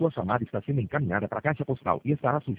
Sua chamada está sendo encaminhada para a caixa postal e estará sujeita